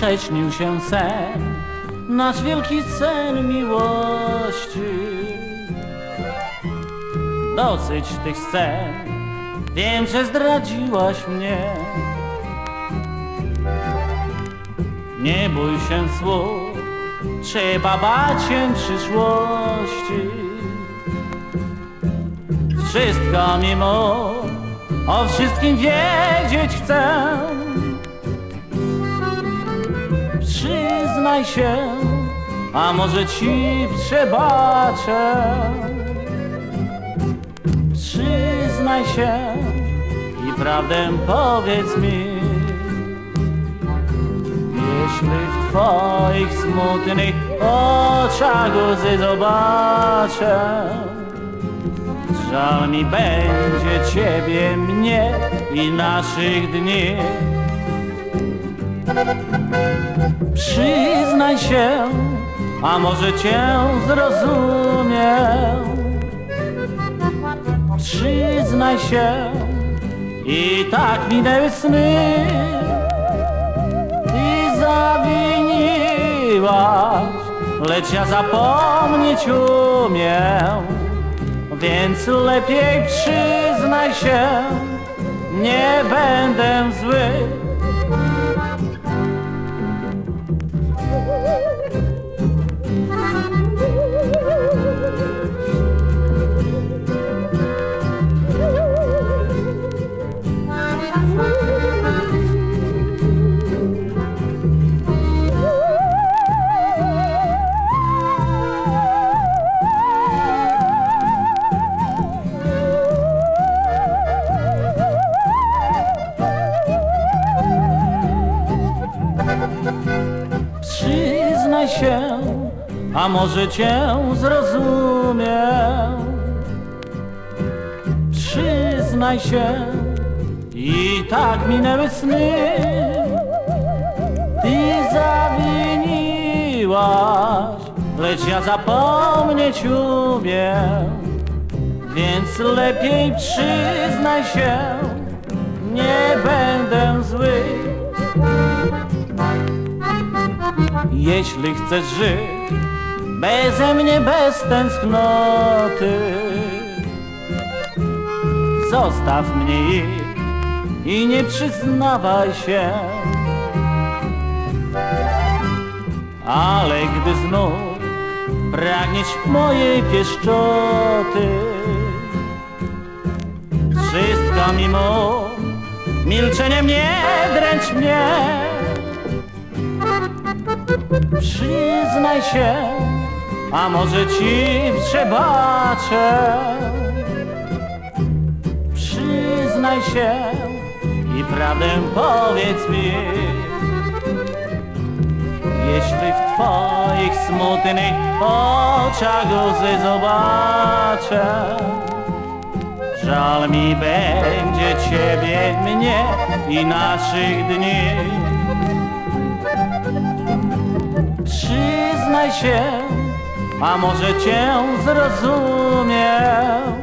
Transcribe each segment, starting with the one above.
prześnił się sen, nasz wielki sen miłości. Dosyć tych scen, wiem, że zdradziłaś mnie. Nie bój się słów, trzeba bać się przyszłości. Wszystko mi mów, o wszystkim wiedzieć chcę. Przyznaj się, a może ci przebaczę. Przyznaj się i prawdę powiedz mi. Jeśli w twoich smutnych oczach łzy zobaczę, żal mi będzie ciebie, mnie i naszych dni. Przyznaj się, a może cię zrozumiem. Przyznaj się, i tak minęły sny. Ty zawiniłaś, lecz ja zapomnieć umiem. Więc lepiej przyznaj się, nie będę zły. Przyznaj się, a może cię zrozumiem. Przyznaj się, i tak minęły sny. Ty zawiniłaś, lecz ja zapomnieć umiem. Więc lepiej przyznaj się, nie będę zły. Jeśli chcesz żyć beze mnie, bez tęsknoty, zostaw mnie i nie przyznawaj się. Ale gdy znów pragniesz mojej pieszczoty, wszystko mi mów, milczeniem nie dręcz mnie. Przyznaj się, a może ci przebaczę. Przyznaj się i prawdę powiedz mi. Jeśli w twoich smutnych oczach łzy zobaczę, żal mi będzie ciebie, mnie i naszych dni. Przyznaj się, a może cię zrozumiem.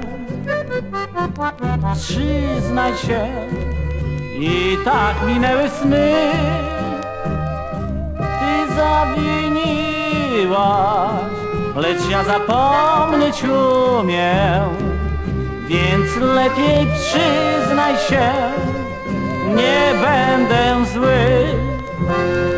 Przyznaj się, i tak minęły sny. Ty zawiniłaś, lecz ja zapomnieć umiem. Więc lepiej przyznaj się, nie będę zły.